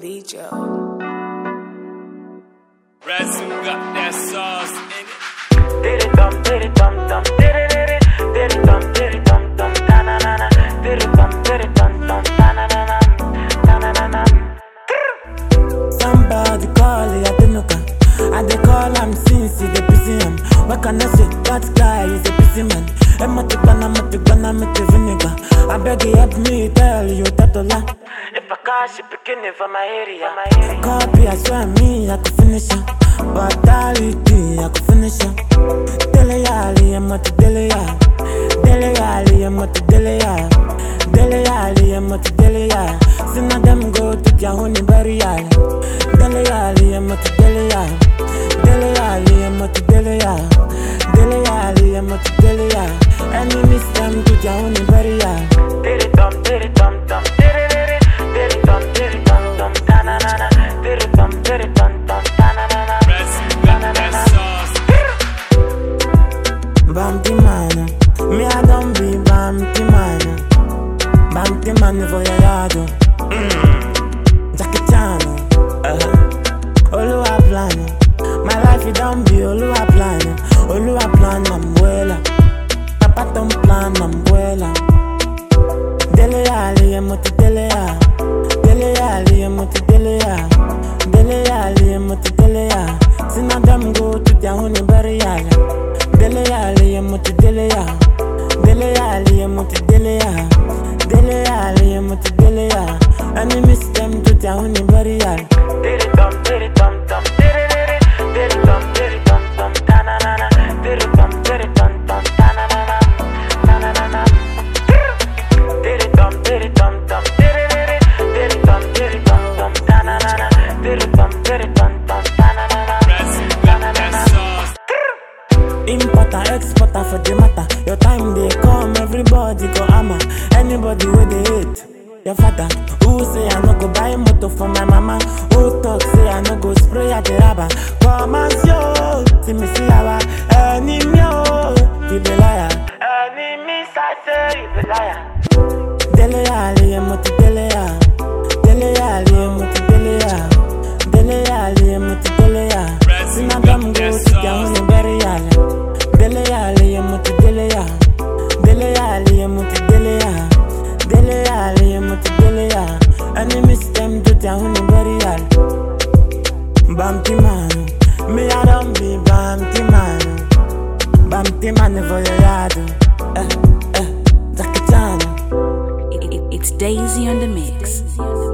Lejo. Razzle got that sauce in it. Dum dum dum dum dum dum dum ta na na na dum dum ta na na na ta na na na. Somebody call it Adenuka. I dey call am since he dey busy him. What can I say? That guy is a busy man. I'm a vinegar. I beg you help me tell you Tatola. If I cash it beginning for my area. Copy, I swear me I could finish her. Batality, I could finish her. Dele Ali, I'm at the Dele Ali. Dele Ali, I'm at the Dele Ali. Dele Ali, I'm at the Dele Ali. Some of them go to their honey burial. Dele Ali, I'm at the Dele Ali. Dele Ali, I'm at the Dele Ali. Dele Ali, I'm at the Dele Ali. Enemies them to their honey burial. Dum dum dum. Bumpy man, me I don't be bumpy man. Bumpy man for your yard. Jackie Chan, Oluwa plan. My life it don't be Oluwa plan. Oluwa plan I'm well. Papa don't plan I'm well. Dele Ali, I'm at Dele Ali. Dele Ali, I'm at Dele Ali. Dele Ali, I'm at Dele Ali. Some of them go to their honey burial. Dele Ali, I'm at Dele Ali. Dele Ali, I'm at Dele Ali. Dele Ali, I'm at Dele Ali. Enemies them to their honey burial. Dum dum dum. Dum ta na na na. Dum ta na na na. Ta na na na. Importer, exporter for the matter. Your time they come, everybody go hammer. Anybody where they hate your father. Who say I no go buy motor for my mama? Who talk say I no go spray at the rubber? Come and show, see me see our enemy, you be liar. Enemies I say you be liar. Dele Ali, I'm at Dele Ali. Dele Ali, I'm at Dele Ali. Dele Ali, I'm at Dele Ali. Some of them go to their own burial. Dele Ali, I'm at Dele Ali. Dele Ali, I'm at Dele Ali. Dele Ali, I'm at Dele Ali. Enemies them to their own burial. Bumpy man, me I don't be bumpy man. Bumpy man for your yard. Jackie Chan. It's Daisy on the mix.